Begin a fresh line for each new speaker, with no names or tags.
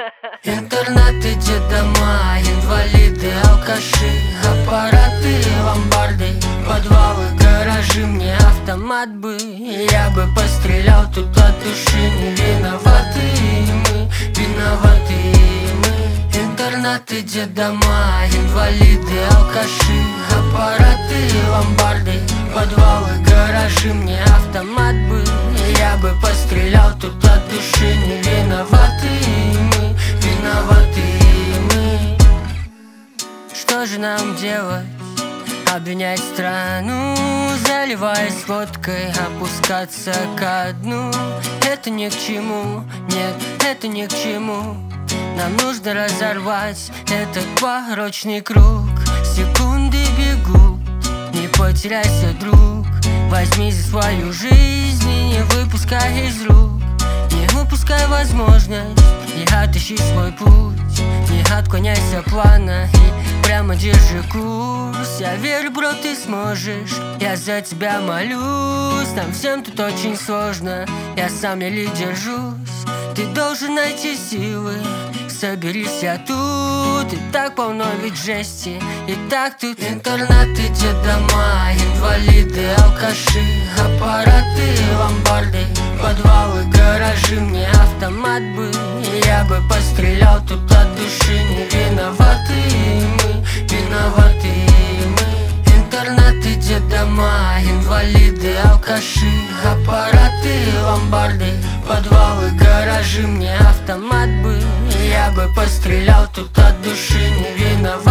Интернаты, детдома, инвалиды, алкаши, аппараты, ломбарды, подвалы, гаражи. Мне автомат бы, я бы пострелял тут от души. Не виноваты мы, виноваты мы. Интернаты, детдома, инвалиды, алкаши, аппараты, ломбарды, подвалы, гаражи. Мне автомат бы, я бы пострелял тут от души. Не виноваты мы, виноваты мы. Что же нам делать? Обвинять страну, заливаясь водкой, опускаться ко дну. Это ни к чему, нет, это ни к чему. Нам нужно разорвать этот порочный круг. Секунды бегут, не потеряйся, друг. Возьми за свою жизнь и не выпускай из рук. Не упускай возможность и отыщи свой путь. Не отклоняйся плана и прямо держи курс. Я верю, бро, ты сможешь, я за тебя молюсь. Нам всем тут очень сложно, я сам еле держусь. Ты должен найти силы, соберись, я тут. И так полно ведь жести, и так тут. Интернаты, детдома, инвалиды, алкаши, аппараты, ломбарды, подвалы, гаражи. Мне автомат бы, я бы пострелял тут от души. Не виноваты мы, виноваты мы. Интернаты, детдома, инвалиды, алкаши, аппараты, ломбарды, подвалы, гаражи. Мне автомат бы, я бы пострелял тут от души. Не виноваты.